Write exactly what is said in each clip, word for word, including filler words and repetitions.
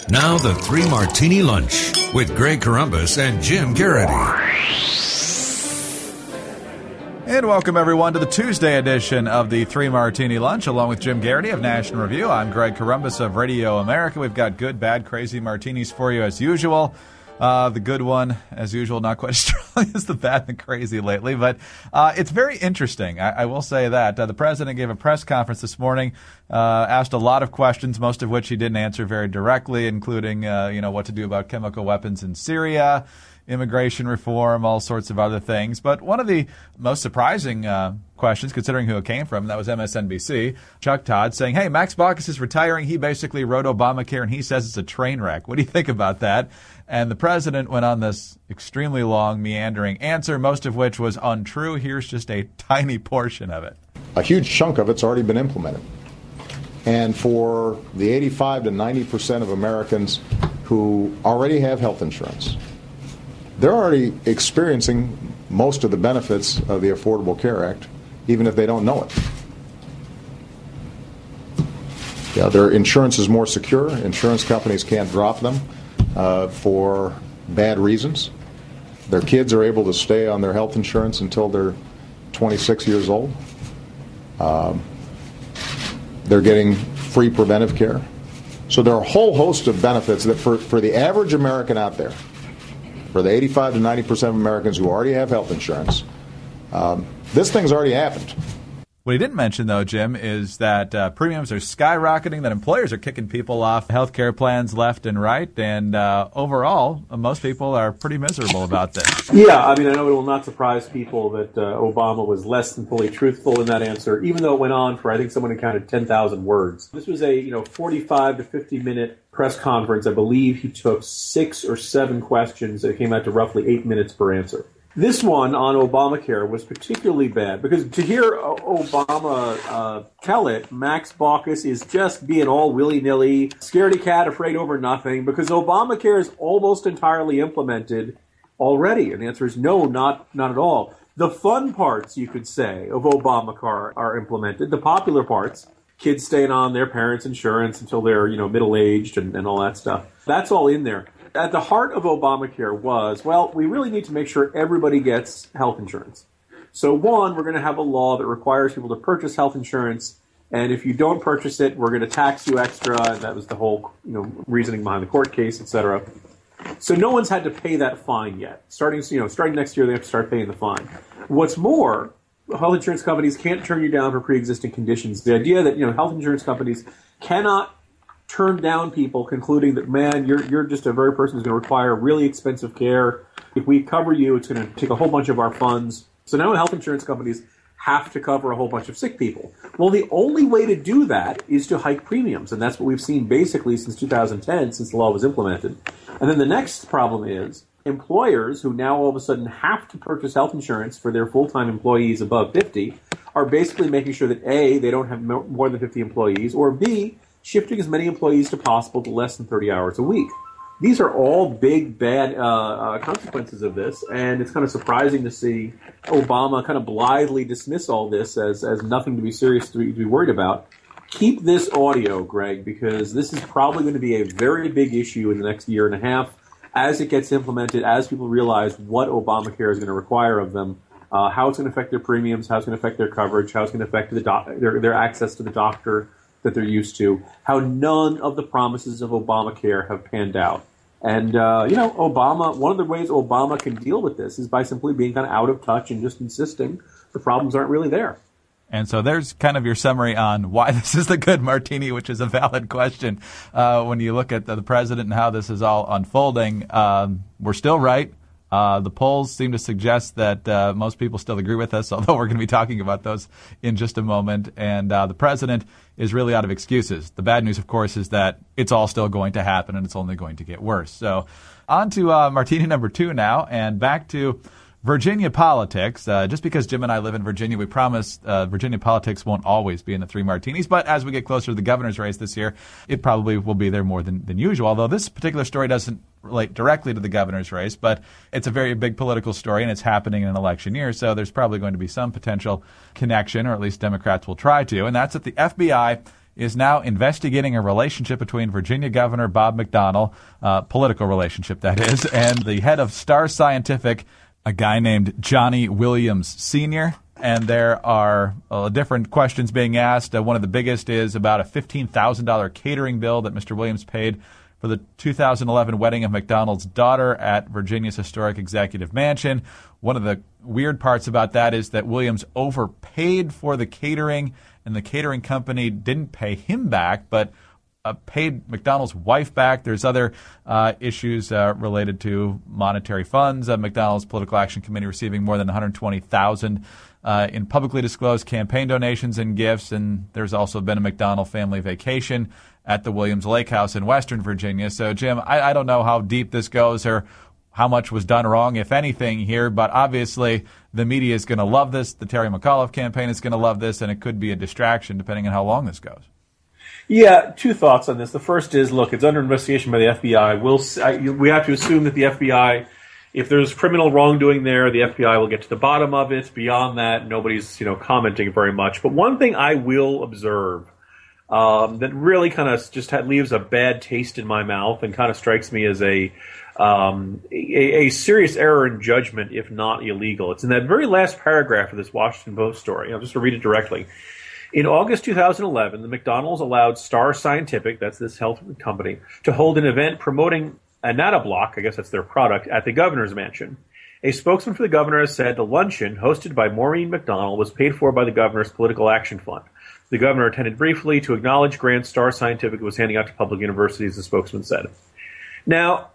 Now the Three Martini Lunch with Greg Corombos and Jim Garrity. And welcome, everyone, to the Tuesday edition of the Three Martini Lunch, along with Jim Garrity of National Review. I'm Greg Corombos of Radio America. We've got good, bad, crazy martinis for you as usual. Uh, the good one, as usual, not quite as strong as the bad and crazy lately, but uh, it's very interesting. I, I will say that. Uh, the president gave a press conference this morning, uh, asked a lot of questions, most of which he didn't answer very directly, including, uh, you know, what to do about chemical weapons in Syria, immigration reform, all sorts of other things. But one of the most surprising uh, questions, considering who it came from, that was M S N B C, Chuck Todd, saying, hey, Max Baucus is retiring. He basically wrote Obamacare, and he says it's a train wreck. What do you think about that? And the president went on this extremely long, meandering answer, most of which was untrue. Here's just a tiny portion of it. A huge chunk of it's already been implemented. And for the eighty-five to ninety percent of Americans who already have health insurance, they're already experiencing most of the benefits of the Affordable Care Act, even if they don't know it. Yeah, their insurance is more secure. Insurance companies can't drop them uh, for bad reasons. Their kids are able to stay on their health insurance until they're twenty-six years old. Um, they're getting free preventive care. So there are a whole host of benefits that for, for the average American out there, for the eighty-five to ninety percent of Americans who already have health insurance, um, this thing's already happened. What he didn't mention, though, Jim, is that uh, premiums are skyrocketing, that employers are kicking people off health care plans left and right, and uh, overall, uh, most people are pretty miserable about this. Yeah, I mean, I know it will not surprise people that uh, Obama was less than fully truthful in that answer, even though it went on for, I think someone had counted ten thousand words. This was a, you know, forty-five to fifty minute press conference. I believe he took six or seven questions that came out to roughly eight minutes per answer. This one on Obamacare was particularly bad because to hear Obama uh, tell it, Max Baucus is just being all willy-nilly, scaredy cat, afraid over nothing, because Obamacare is almost entirely implemented already. And the answer is no, not not at all. The fun parts, you could say, of Obamacare are implemented. The popular parts, kids staying on their parents' insurance until they're, you know, middle-aged and, and all that stuff, that's all in there. At the heart of Obamacare was, well, we really need to make sure everybody gets health insurance. So one, we're going to have a law that requires people to purchase health insurance, and if you don't purchase it, we're going to tax you extra, and that was the whole, you know, reasoning behind the court case, et cetera. So no one's had to pay that fine yet. Starting, you know, starting next year, they have to start paying the fine. What's more, health insurance companies can't turn you down for pre-existing conditions. The idea that, you know, health insurance companies cannot turn down people concluding that, man, you're you're just a very person who's going to require really expensive care. If we cover you, it's going to take a whole bunch of our funds. So now health insurance companies have to cover a whole bunch of sick people. Well, the only way to do that is to hike premiums, and that's what we've seen basically since two thousand ten, since the law was implemented. And then the next problem is employers who now all of a sudden have to purchase health insurance for their full-time employees above fifty are basically making sure that A, they don't have more than fifty employees, or B, shifting as many employees as possible to less than thirty hours a week. These are all big, bad uh, uh, consequences of this, and it's kind of surprising to see Obama kind of blithely dismiss all this as, as nothing to be serious to be, to be worried about. Keep this audio, Greg, because this is probably going to be a very big issue in the next year and a half as it gets implemented, as people realize what Obamacare is going to require of them, uh, how it's going to affect their premiums, how it's going to affect their coverage, how it's going to affect the doc- their, their access to the doctor that they're used to, how none of the promises of Obamacare have panned out. And, uh, you know, Obama, one of the ways Obama can deal with this is by simply being kind of out of touch and just insisting the problems aren't really there. And so there's kind of your summary on why this is the good martini, which is a valid question. Uh, when you look at the, the president and how this is all unfolding, um, we're still right. Uh, the polls seem to suggest that uh, most people still agree with us, although we're going to be talking about those in just a moment. And uh, the president is really out of excuses. The bad news, of course, is that it's all still going to happen and it's only going to get worse. So on to uh, martini number two now, and back to Virginia politics. Uh, just because Jim and I live in Virginia, we promise uh, Virginia politics won't always be in the three martinis. But as we get closer to the governor's race this year, it probably will be there more than, than usual. Although this particular story doesn't relate directly to the governor's race, but it's a very big political story, and it's happening in an election year. So there's probably going to be some potential connection, or at least Democrats will try to. And that's that the F B I is now investigating a relationship between Virginia Governor Bob McDonnell, uh, political relationship that is, and the head of Star Scientific, a guy named Johnny Williams Senior And there are uh, different questions being asked. Uh, one of the biggest is about a fifteen thousand dollars catering bill that Mister Williams paid for the two thousand eleven wedding of McDonnell's daughter at Virginia's historic executive mansion. One of the weird parts about that is that Williams overpaid for the catering, and the catering company didn't pay him back, but uh, paid McDonnell's wife back. There's other uh, issues uh, related to monetary funds. Uh, McDonnell's Political Action Committee receiving more than one hundred twenty thousand dollars uh, in publicly disclosed campaign donations and gifts, and there's also been a McDonnell family vacation at the Williams Lake House in Western Virginia. So, Jim, I, I don't know how deep this goes or how much was done wrong, if anything, here, but obviously the media is going to love this. The Terry McAuliffe campaign is going to love this, and it could be a distraction depending on how long this goes. Yeah, two thoughts on this. The first is, look, it's under investigation by the F B I. We'll, we have to assume that the F B I, if there's criminal wrongdoing there, the F B I will get to the bottom of it. Beyond that, nobody's, you know, commenting very much. But one thing I will observe um, that really kind of just leaves a bad taste in my mouth and kind of strikes me as a, um, a, a serious error in judgment, if not illegal. It's in that very last paragraph of this Washington Post story. I'll just read it directly. In August two thousand eleven, the McDonnells allowed Star Scientific, that's this health company, to hold an event promoting Anatoblock, I guess that's their product, at the governor's mansion. A spokesman for the governor has said the luncheon, hosted by Maureen McDonnell, was paid for by the governor's political action fund. The governor attended briefly to acknowledge grants Star Scientific was handing out to public universities, the spokesman said. Now,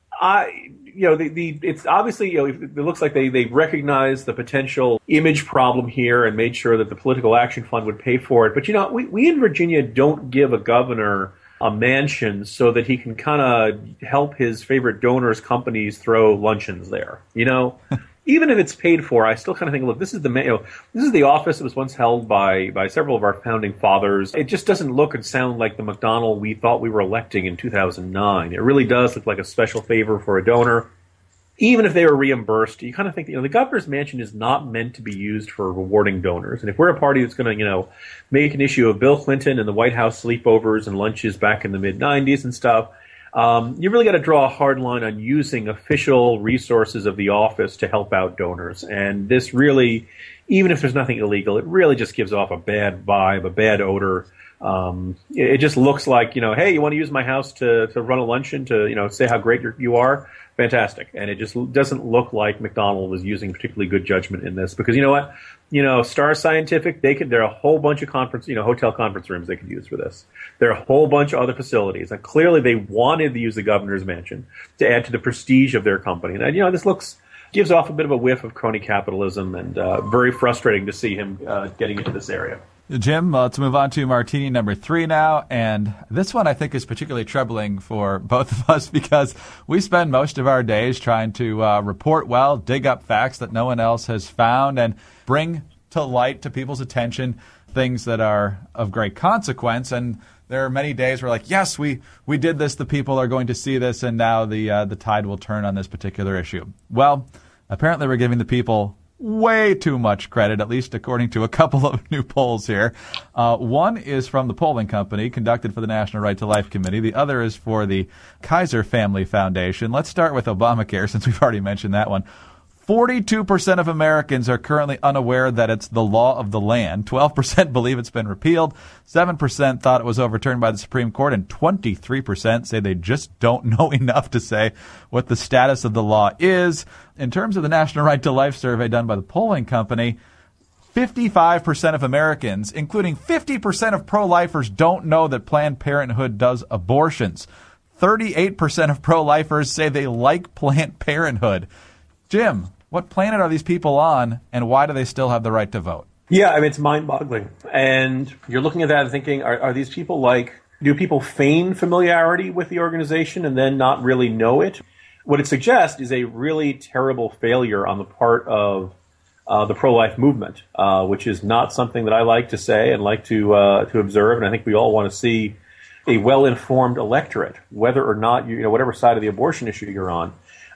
I, you know, the, the it's obviously, you know, it looks like they, they recognized the potential image problem here and made sure that the political action fund would pay for it. But, you know, we, we in Virginia don't give a governor a mansion so that he can kind of help his favorite donors' companies throw luncheons there. You know, even if it's paid for, I still kind of think, look, this is the you know, this is the office that was once held by by several of our founding fathers. It just doesn't look and sound like the McDonnell we thought we were electing in two thousand nine. It really does look like a special favor for a donor. Even if they were reimbursed, you kind of think, you know, the governor's mansion is not meant to be used for rewarding donors. And if we're a party that's going to, you know, make an issue of Bill Clinton and the White House sleepovers and lunches back in the mid nineties and stuff, um, you really got to draw a hard line on using official resources of the office to help out donors. And this really, even if there's nothing illegal, it really just gives off a bad vibe, a bad odor. Um, it, it just looks like, you know, hey, you want to use my house to, to run a luncheon to, you know, say how great you're, you are? Fantastic. And it just doesn't look like McDonnell was using particularly good judgment in this because, you know what, you know, Star Scientific, they could, there are a whole bunch of conference, you know, hotel conference rooms they could use for this. There are a whole bunch of other facilities. And clearly they wanted to use the governor's mansion to add to the prestige of their company. And, you know, this looks, gives off a bit of a whiff of crony capitalism and uh, very frustrating to see him uh, getting into this area. Jim, uh, let's move on to martini number three now. And this one I think is particularly troubling for both of us because we spend most of our days trying to uh, report well, dig up facts that no one else has found, and bring to light to people's attention things that are of great consequence. And there are many days where like, yes, we, we did this, the people are going to see this, and now the uh, the tide will turn on this particular issue. Well, apparently we're giving the people way too much credit, at least according to a couple of new polls here. Uh, one is from the polling company conducted for the National Right to Life Committee. The other is for the Kaiser Family Foundation. Let's start with Obamacare, since we've already mentioned that one. forty-two percent of Americans are currently unaware that it's the law of the land. twelve percent believe it's been repealed. seven percent thought it was overturned by the Supreme Court. And twenty-three percent say they just don't know enough to say what the status of the law is. In terms of the National Right to Life survey done by the polling company, fifty-five percent of Americans, including fifty percent of pro-lifers, don't know that Planned Parenthood does abortions. thirty-eight percent of pro-lifers say they like Planned Parenthood. Jim, what planet are these people on, and why do they still have the right to vote? Yeah, I mean, it's mind-boggling. And you're looking at that and thinking, are, are these people like, do people feign familiarity with the organization and then not really know it? What it suggests is a really terrible failure on the part of uh, the pro-life movement, uh, which is not something that I like to say and like to uh, to observe. And I think we all want to see a well-informed electorate, whether or not, you, you know, whatever side of the abortion issue you're on.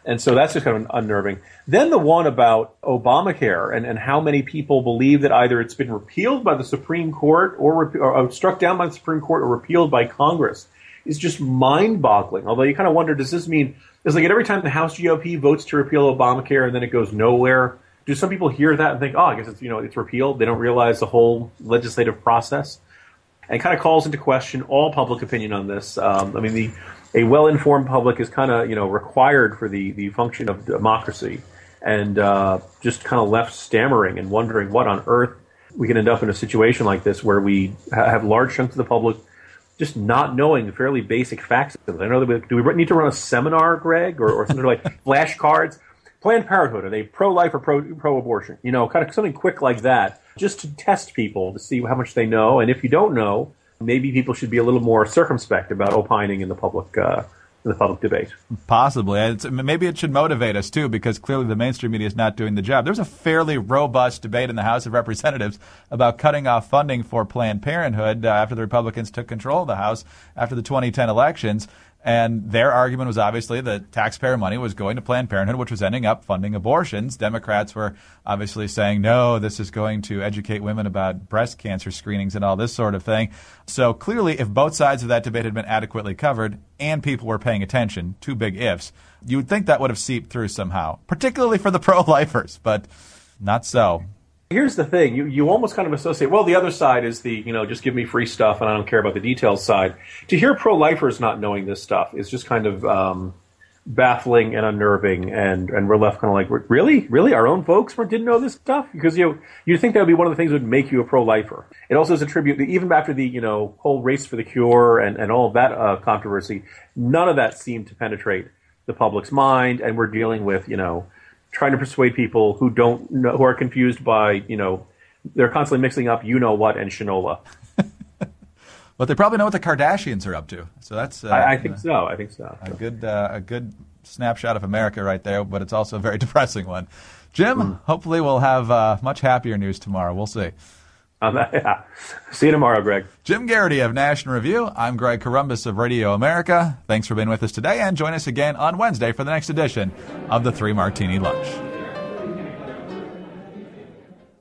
And so that's just kind of unnerving. Then the one about Obamacare and, and how many people believe that either it's been repealed by the Supreme Court or, or, or struck down by the Supreme Court or repealed by Congress is just mind-boggling. Although you kind of wonder, does this mean, it's like every time the House G O P votes to repeal Obamacare and then it goes nowhere, do some people hear that and think, oh, I guess it's, you know, it's repealed? They don't realize the whole legislative process. And kind of calls into question all public opinion on this. Um, I mean, the a well-informed public is kind of, you know, required for the, the function of democracy, and uh, just kind of left stammering and wondering what on earth we can end up in a situation like this where we ha- have large chunks of the public just not knowing fairly basic facts. I know that we, do we need to run a seminar, Greg, or, or something like flashcards? Planned Parenthood, are they pro-life or pro, pro-abortion? You know, kind of something quick like that, just to test people to see how much they know. And if you don't know, maybe people should be a little more circumspect about opining in the public uh, in the public debate. Possibly. It's, maybe it should motivate us, too, because clearly the mainstream media is not doing the job. There's a fairly robust debate in the House of Representatives about cutting off funding for Planned Parenthood uh, after the Republicans took control of the House after the twenty ten elections. And their argument was obviously that taxpayer money was going to Planned Parenthood, which was ending up funding abortions. Democrats were obviously saying, no, this is going to educate women about breast cancer screenings and all this sort of thing. So clearly, if both sides of that debate had been adequately covered and people were paying attention, two big ifs, you would think that would have seeped through somehow, particularly for the pro-lifers, but not so. Here's the thing. You you almost kind of associate, well, the other side is the, you know, just give me free stuff and I don't care about the details side. To hear pro-lifers not knowing this stuff is just kind of um, baffling and unnerving, and, and we're left kind of like, really? Really? Our own folks didn't know this stuff? Because, you know, you'd think that would be one of the things that would make you a pro-lifer. It also is a tribute, even after the, you know, whole race for the cure and, and all of that uh, controversy, none of that seemed to penetrate the public's mind, and we're dealing with, you know, trying to persuade people who don't know, who are confused by, you know, they're constantly mixing up you know what and Shinola. But they probably know what the Kardashians are up to. So that's uh, I, I think uh, so. I think so. A good uh, a good snapshot of America right there, but it's also a very depressing one. Jim, mm. hopefully we'll have uh, much happier news tomorrow. We'll see. Um, yeah. See you tomorrow, Greg. Jim Garrity of National Review. I'm Greg Corombos of Radio America. Thanks for being with us today, and join us again on Wednesday for the next edition of the Three Martini Lunch.